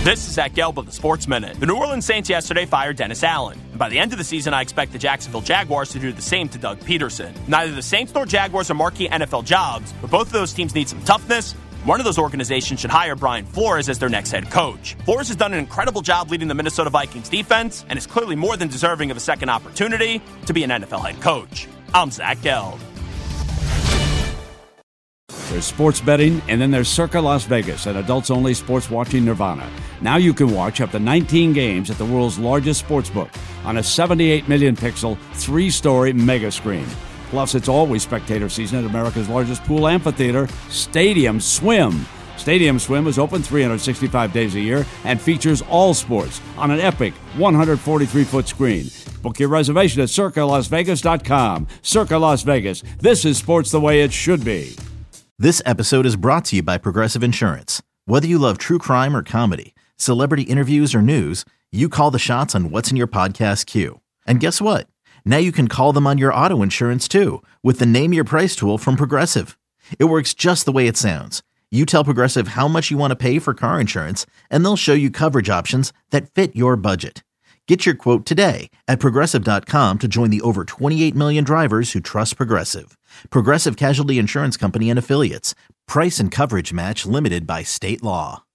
This is Zach Gelb of the Sports Minute. The New Orleans Saints yesterday fired Dennis Allen. And by the end of the season, I expect the Jacksonville Jaguars to do the same to Doug Peterson. Neither the Saints nor Jaguars are marquee NFL jobs, but both of those teams need some toughness. One of those organizations should hire Brian Flores as their next head coach. Flores has done an incredible job leading the Minnesota Vikings defense and is clearly more than deserving of a second opportunity to be an NFL head coach. I'm Zach Gelb. There's sports betting, and then there's Circa Las Vegas, an adults-only sports-watching nirvana. Now you can watch up to 19 games at the world's largest sportsbook on a 78 million-pixel, 3-story mega screen. Plus, it's always spectator season at America's largest pool amphitheater, Stadium Swim. Stadium Swim is open 365 days a year and features all sports on an epic 143-foot screen. Book your reservation at CircaLasVegas.com. Circa Las Vegas. This is sports the way it should be. This episode is brought to you by Progressive Insurance. Whether you love true crime or comedy, celebrity interviews or news, you call the shots on what's in your podcast queue. And guess what? Now you can call them on your auto insurance too with the Name Your Price tool from Progressive. It works just the way it sounds. You tell Progressive how much you want to pay for car insurance, and they'll show you coverage options that fit your budget. Get your quote today at Progressive.com to join the over 28 million drivers who trust Progressive. Progressive Casualty Insurance Company and Affiliates. Price and coverage match limited by state law.